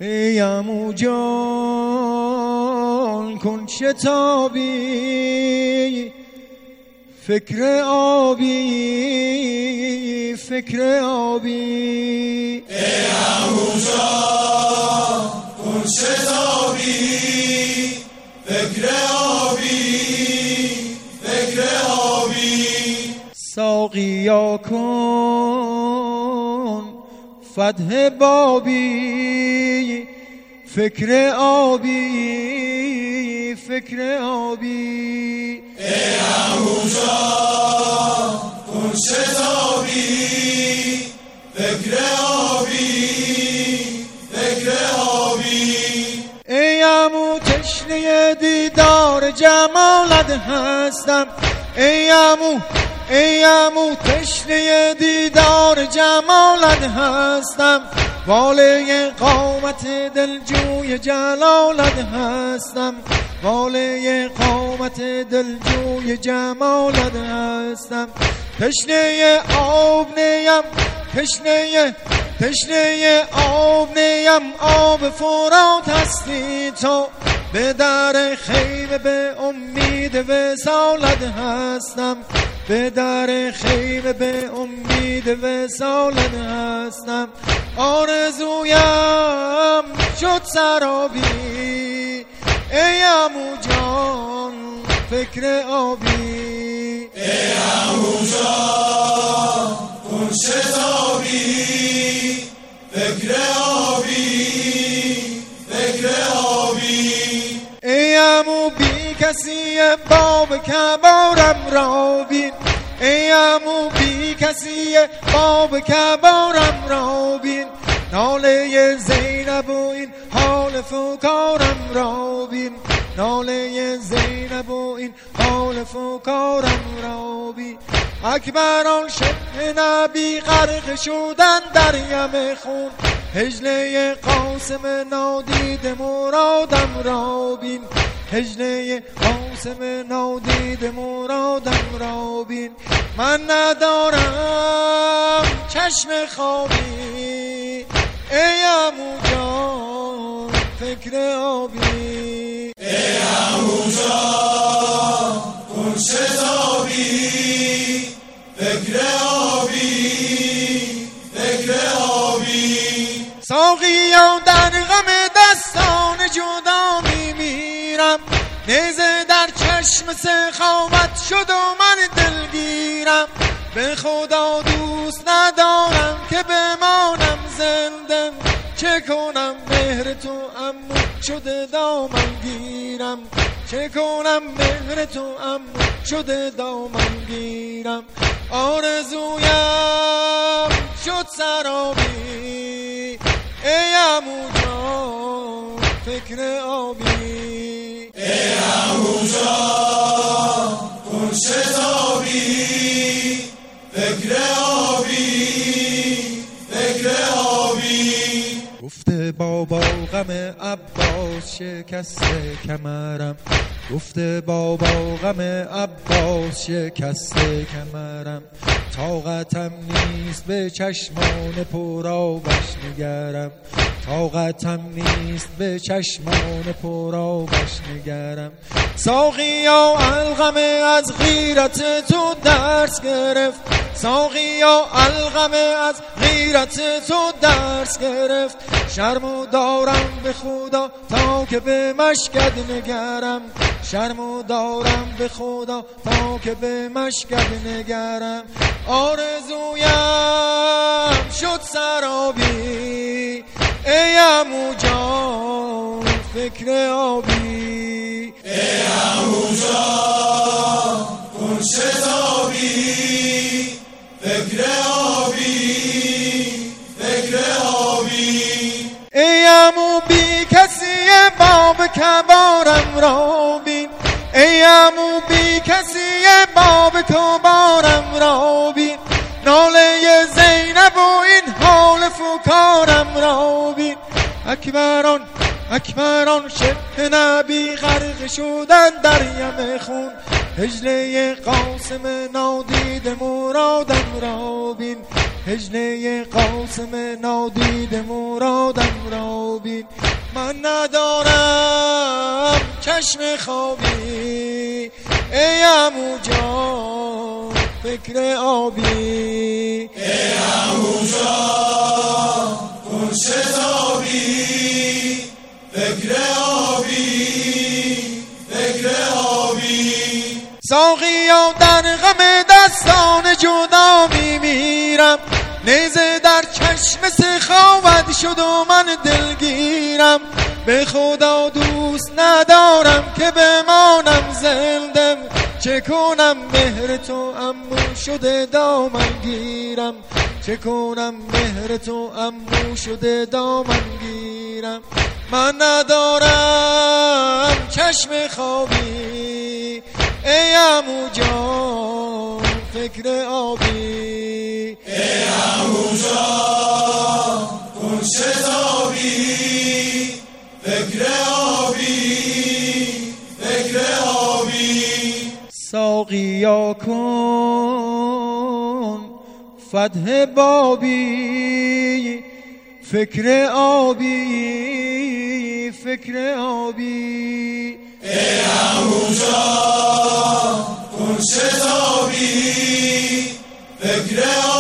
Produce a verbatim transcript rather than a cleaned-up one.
ای عمو جان کن شتابی، فکر آبی فکر آبی. ای عمو جان کن شتابی، فکر آبی فکر آبی. ساقیا کن فتح بابی، فکر آبی فکر آبی. ای عمو جان کن شتابی، فکر آبی فکر آبی. ای عمو تشنه دیدار جمالت هستم، ای عمو ای عمو تشنه دیدار جمالت هستم، واله قامت دلجوی جلالت هستم، واله قامت دلجوی جمالت هستم. تشنه آب نیم تشنه تشنه آب نیم آب فرات هستی تو، به در خیمه به امید وصالت هستم، به در خیمه به امید وصالت هستم. آرزویم شد سرابی، ای عمو جان فکر آبی. ای عمو جان کن شتابی، فکر آبی فکر آبی. ای عمو بی کسی باب کبارم را بین، ای عمو بی کسی باب کبارم را بین، ناله زینب و این حال فکارم را بین، ناله زینب و این حال فکارم را بین. اکبران شبه نبی غرق شدن در یم خون، هجله قاسم نادید مرادم را بین، هجله قاسم نادید مرادم را بین. من ندارم چشم خوابی، ای عمو جان فکر آبی. ای عمو جان کن شتابی، فکر آبی فکر آبی. ساقیا در غم دستان جدا میمیرم، نیزه در چشم سخاوت شد و من دلگیرم. به خدا دوست ندارم که بمانم زنده، چه کنم مهر تو عمو شده دامن گیرم، چه کنم مهر تو عمو شده دامن گیرم. آرزویم شد سرابی، ای عمو جان فکر آبی. ای عمو جان کن شتابی، فکر آبی فکر آبی. گفته بابا غم عباس شکسته کمرم، گفته بابا غم عباس شکسته کمرم. طاقتم نیست به چشمان پرآبش نگرم، طاقتم نیست به چشمان پرآبش نگرم. ساقیا الغم از غیرت تو درس گرفت، ساقیا الغم از غیرت تو درس گرفت. شرمو دارم به خدا تا که به مشکد نگرم، شرمو دارم به خدا تا که به مشکد نگرم. آرزویم شد سرابی، ای عمو جان فکر آبی. ای عمو جان کن شتابی، فکر آبی فکر آبی. ای عمو بی کسی باب کبارم را بین، ای عمو بی کسی باب کبارم را بین، ناله زینب و این حال فکارم را بین. اکبران اکبران شبه نبی غرق شدن در یم خون، هجله قاسم نادید مرادم را بین، هجنه قاسم نادید مرادم را بین. من ندارم چشم خوابی ای عمو جان فکر آبی، ای عمو جان کن شتابی فکر آبی فکر آبی. ساقیا در غم دستان جدا میمیرم، نیزه در چشم سخاوت شد و من دلگیرم. به خدا دوست ندارم که بمانم زنده، چه کنم مهر تو عمو شده دامن گیرم، چه کنم مهر تو عمو شده دامن گیرم. من ندارم چشم خوابی ای عمو جان فکر آبی، ای عمو جان کن شتابی فکر آبی فکر آبی. ساقیا کن فتح بابی فکر آبی فکر آبی. ای عمو جان کن شتابی فکر